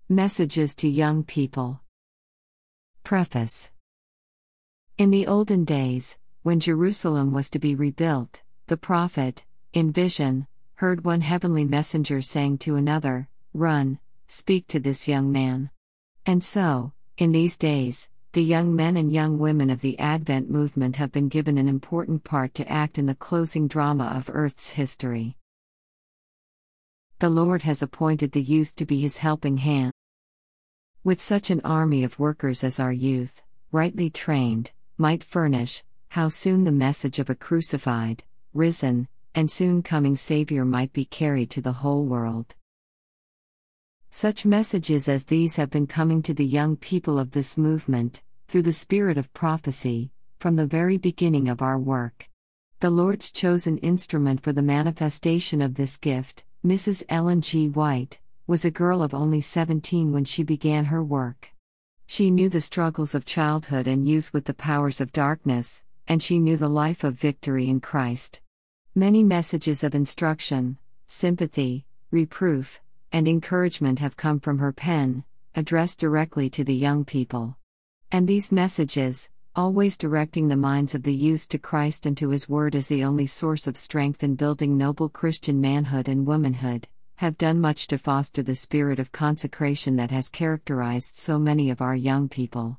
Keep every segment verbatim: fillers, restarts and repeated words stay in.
Messages to Young People. Preface. In the olden days, when Jerusalem was to be rebuilt, the prophet, in vision, heard one heavenly messenger saying to another, "Run, speak to this young man." And so, in these days, the young men and young women of the Advent movement have been given an important part to act in the closing drama of Earth's history. The Lord has appointed the youth to be His helping hand. With such an army of workers as our youth, rightly trained, might furnish, how soon the message of a crucified, risen, and soon coming Savior might be carried to the whole world. Such messages as these have been coming to the young people of this movement, through the spirit of prophecy, from the very beginning of our work. The Lord's chosen instrument for the manifestation of this gift, Missus Ellen G. White, was a girl of only seventeen when she began her work. She knew the struggles of childhood and youth with the powers of darkness, and she knew the life of victory in Christ. Many messages of instruction, sympathy, reproof, and encouragement have come from her pen, addressed directly to the young people. And these messages, always directing the minds of the youth to Christ and to His Word as the only source of strength in building noble Christian manhood and womanhood, have done much to foster the spirit of consecration that has characterized so many of our young people.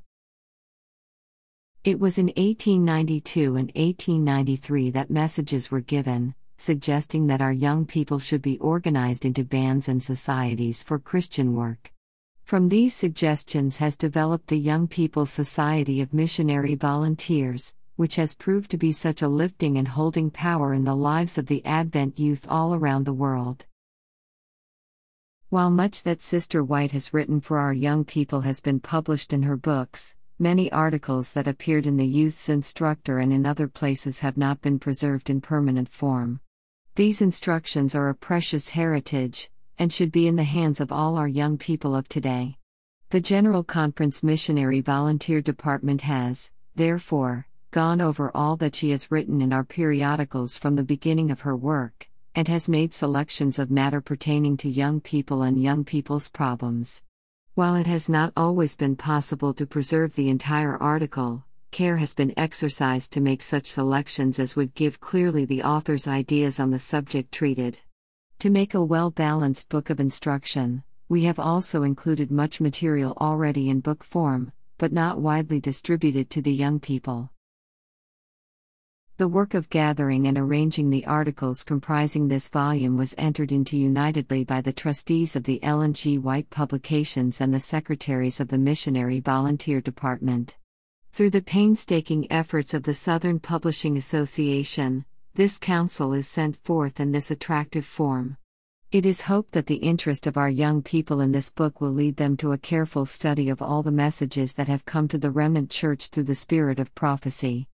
It was in eighteen ninety-two and eighteen ninety-three that messages were given, suggesting that our young people should be organized into bands and societies for Christian work. From these suggestions has developed the Young People's Society of Missionary Volunteers, which has proved to be such a lifting and holding power in the lives of the Advent youth all around the world. While much that Sister White has written for our young people has been published in her books, many articles that appeared in the Youth's Instructor and in other places have not been preserved in permanent form. These instructions are a precious heritage, and should be in the hands of all our young people of today. The General Conference Missionary Volunteer Department has, therefore, gone over all that she has written in our periodicals from the beginning of her work, and has made selections of matter pertaining to young people and young people's problems. While it has not always been possible to preserve the entire article, care has been exercised to make such selections as would give clearly the author's ideas on the subject treated. To make a well-balanced book of instruction, we have also included much material already in book form, but not widely distributed to the young people. The work of gathering and arranging the articles comprising this volume was entered into unitedly by the trustees of the Ellen G. White Publications and the secretaries of the Missionary Volunteer Department. Through the painstaking efforts of the Southern Publishing Association, this council is sent forth in this attractive form. It is hoped that the interest of our young people in this book will lead them to a careful study of all the messages that have come to the remnant church through the spirit of prophecy.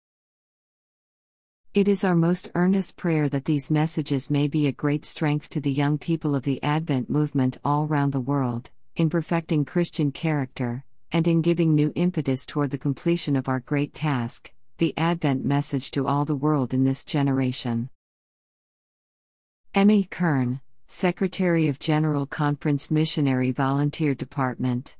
It is our most earnest prayer that these messages may be a great strength to the young people of the Advent movement all round the world, in perfecting Christian character, and in giving new impetus toward the completion of our great task, the Advent message to all the world in this generation. M E Kern, Secretary of General Conference Missionary Volunteer Department.